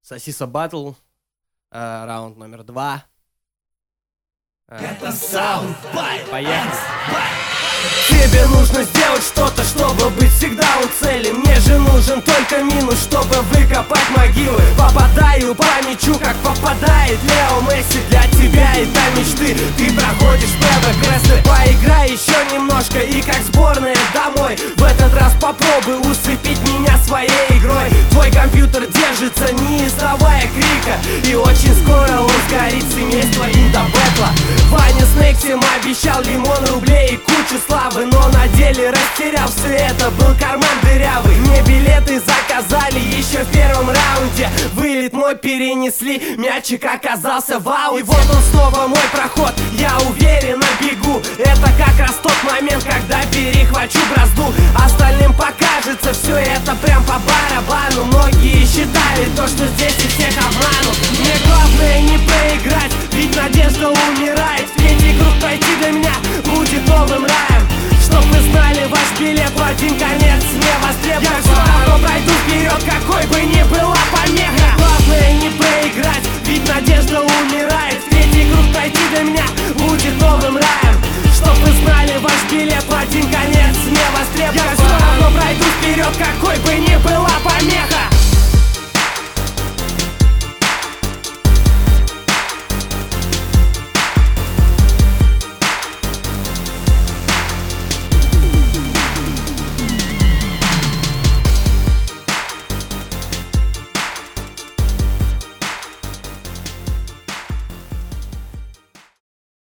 Сосиса Батл, раунд номер 2. Это Саундбайт. Поехали. Тебе нужно сделать что-то, чтобы быть всегда у цели. Мне же нужен только минус, чтобы выкопать могилы. Попадаю по мячу, как попадает Лео Месси. Для тебя это мечты, ты проходишь прогрессы. Поиграй еще немножко и как сборная домой. В этот раз попробуй усыпить меня своей игрой. Твой компьютер держится, не издавая крика, и очень скоро он сгорит семейство до бэтла. Ваня Снейк всем обещал лимон, рублей и кучу славы, но на деле растерял все это, был карман дырявый. Мне билеты заказали еще в первом раунде. Вылет мой перенесли, мячик оказался в ауте. И вот он снова мой проход, я уверенно бегу. Это как раз тот момент, когда перехвачу бразду. Остальным покажется все это прям по барабану. Многие считают